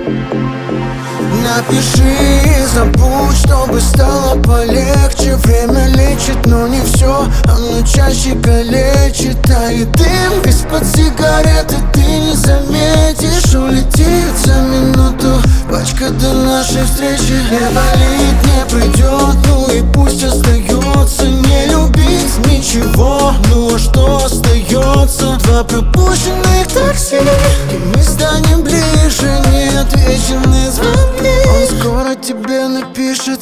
Напиши и забудь, чтобы стало полегче. Время лечит, но не все, оно чаще калечит. Тает дым из-под сигареты, ты не заметишь. Улетит за минуту пачка до нашей встречи. Не болит, не придет, ну и пусть остается. Не любить ничего, ну а что остается? Два пропущенных такси, и мы станем ближе. Неотвеченные звонки, он скоро тебе напишет.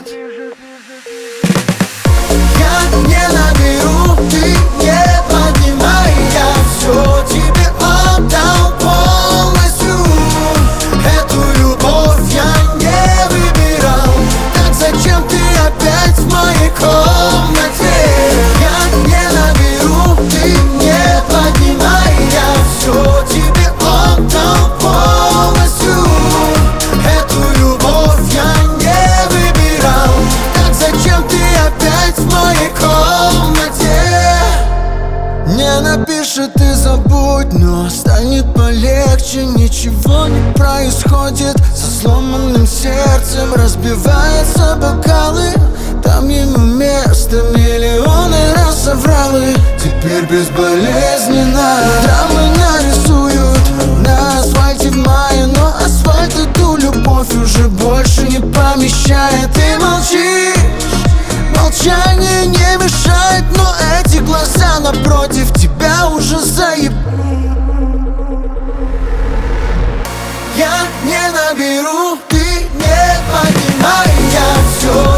Я не наберу, ты не поднимай. Я все тебе отдал полностью. Эту любовь я не выбирал. Так зачем ты опять в моей комнате? Я не наберу, ты не поднимай. Я все тебе отдал полностью. Эту любовь я не выбирал. Так зачем ты опять в моей комнате? Не напишет и забудь, но станет полегче. Ничего не происходит со сломанным сердцем. Разбиваются бокалы, там ему место. Миллионы раз соврал, и теперь безболезненно драмы нарисуют на асфальте в мае. Но асфальт эту любовь уже больше не помещает. Ты молчишь, молчание не мешает, но эти глаза напротив тебя уже заеб... Я не наберу, ты не поднимай. Я все